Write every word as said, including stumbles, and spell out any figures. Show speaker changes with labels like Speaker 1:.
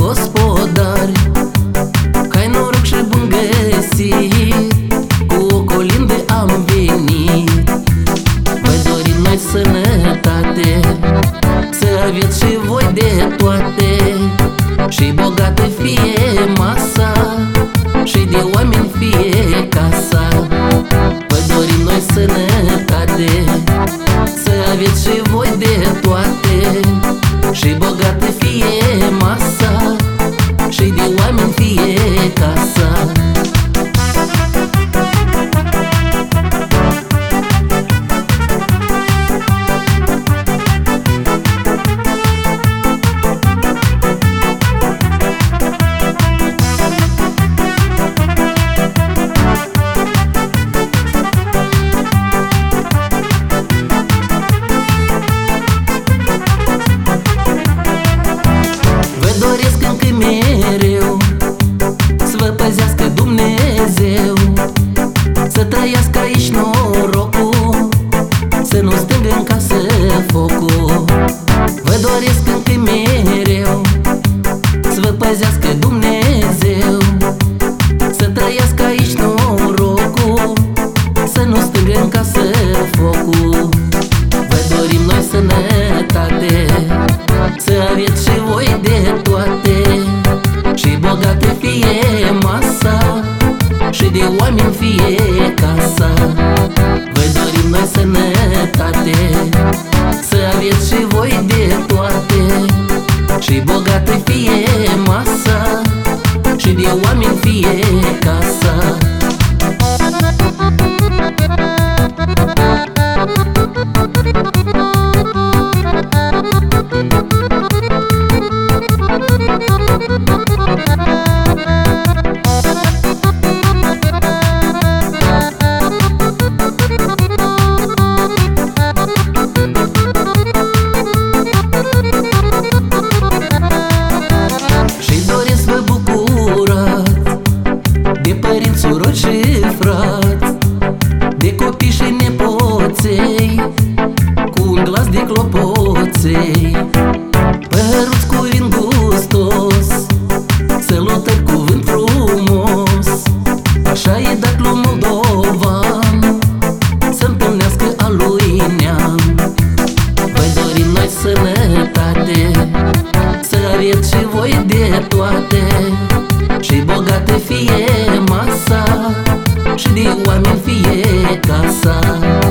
Speaker 1: gospodari, că-ai noroc și bun găsit, cu o colindă am venit. Vă dorim noi sănătate, să aveți și voi de toate, și bogată fie masa, și de oameni fie casa. Vă dorim noi sănătate, să aveți și voi de toate, și bogată fie masa, și de oameni fie casa. Mereu să vă păzească Dumnezeu, să trăiască aici norocul, să nu stângă în casă focul. Vă doresc încă mereu să vă păzească Dumnezeu, să trăiască aici norocul, să nu stângă în casă focul. Vă dorim noi sănătate, să aveți și voi de toate, și bogată fie masa, și de oameni fie casa. Vă dorim noi sănătate, să aveți și voi de toate, și bogată fie masa, și de oameni fie casa. Părinți, surori și frați, de copii și nepoței, cu un glas de clopoței, păruți cu vin gustos, sălutări cuvânt frumos. Așa e dat lui moldovan, să întâlnească a lui neam. Vă dorim noi sănătate, să aveți și voi de toate, și bogată fie masa, și de oameni fie casa.